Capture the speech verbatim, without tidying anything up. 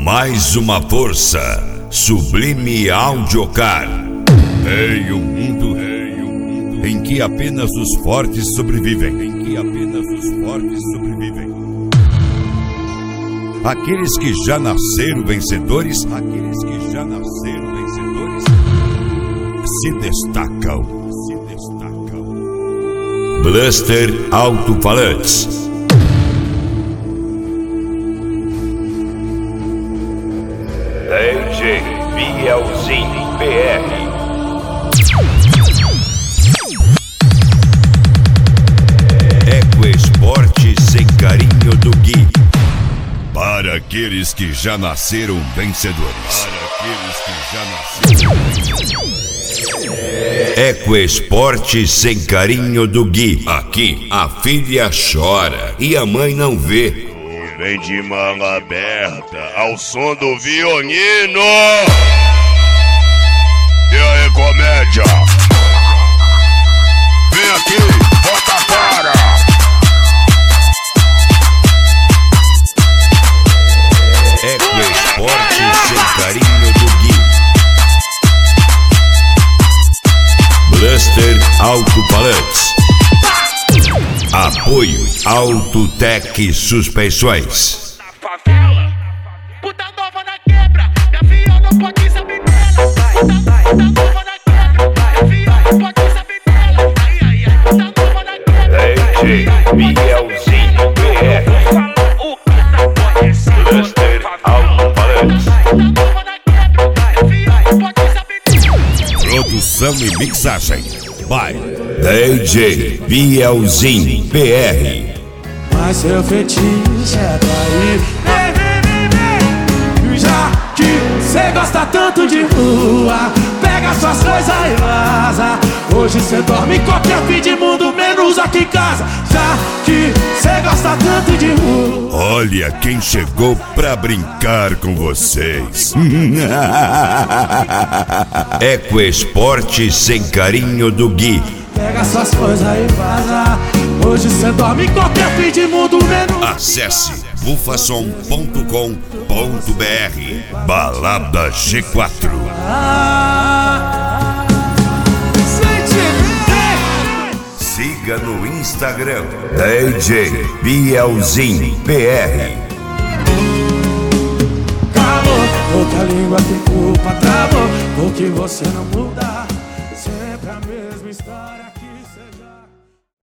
Mais uma força. Sublime Audiocar. Em um mundo em que apenas os fortes sobrevivem. Em que apenas os fortes sobrevivem. Aqueles que já nasceram vencedores. Aqueles que já nasceram vencedores. Se destacam. Se destacam. Blaster Alto-Falantes. D J Bielzinho P R. Ecoesporte sem carinho do Gui. Para aqueles que já nasceram vencedores. Para aqueles que já nasceram. Ecoesporte sem carinho do Gui. Aqui a filha chora e a mãe não vê. Vem de manga aberta ao som do violino. E aí, comédia? Vem aqui, bota a cara. Ecoesporte sem carinho do Gui. Blaster Alto-Falantes. Apoio Autotec Suspensões. Na favela, puta nova na quebra, minha filha não pode saber dela. Puta nova na quebra, minha filha não pode saber dela. Ai, ai, ai, puta nova na quebra. D J Bielzinho P R. Blaster Alto-Falantes. Produção e mixagem by D J Bielzinho P R. Mas seu fetiche é trair. Vem, vem, vem, vem. Já que cê gosta tanto de rua, pega suas coisas e vaza. Hoje cê dorme em qualquer fim de mundo, menos aqui em casa. Já que cê gosta tanto de rua. Olha quem chegou pra brincar com vocês. Ecoesporte sem carinho do Gui. Pega suas coisas e vaza. Hoje cê dorme em qualquer fim de mundo, menos. Acesse bufasom ponto com ponto br. Balada G quatro. Ah, Siga no Instagram D J Bielzinho P R. Calor, outra língua tem culpa, travou, porque você não muda.